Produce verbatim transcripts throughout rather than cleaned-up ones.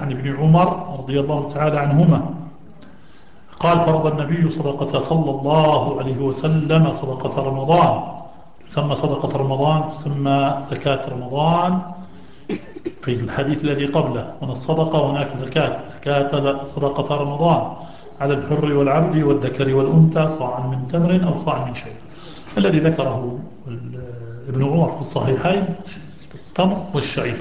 عن ابن عمر رضي الله تعالى عنهما قال فرض النبي صدقة صلى الله عليه وسلم صدقة رمضان، تسمى صدقة رمضان، تسمى زكاة رمضان في الحديث الذي قبله. من الصدقة هناك زكاة، زكاة صدقة رمضان على الحر والعبد والذكر والأنثى صاعا من تمر أو صاع من شيء، الذي ذكره ابن عمر في الصحيحين التمر والشعير.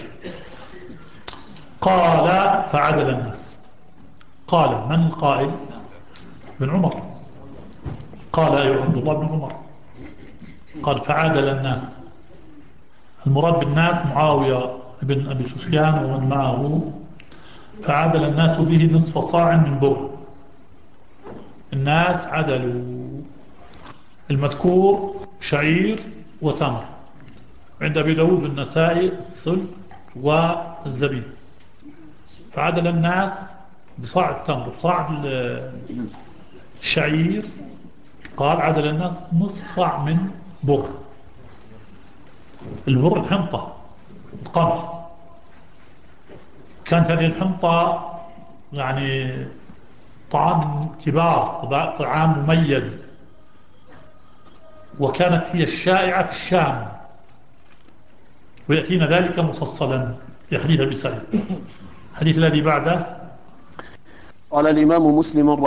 قال فعدل الناس. قال من القائل؟ ابن عمر. قال أيها عبد الله بن عمر. قال فعادل الناس. المراد بالناس معاوية بن أبي سفيان ومن معه. فعادل الناس به نصف صاع من بر. الناس عدلوا المذكور شعير وتمر. عند أبي داود والنسائي السل والزبيب. فعدل الناس بصاع التمر صاع الشعير. قال عدل الناس نصف صاع من بر. البر الحنطة القمح. كانت هذه الحنطة يعني طعام كبار، طعام مميز، وكانت هي الشائعة في الشام، ويأتينا ذلك مفصلا في حديث أبي سعيد. الحديث الذي بعده. قال الإمام مسلم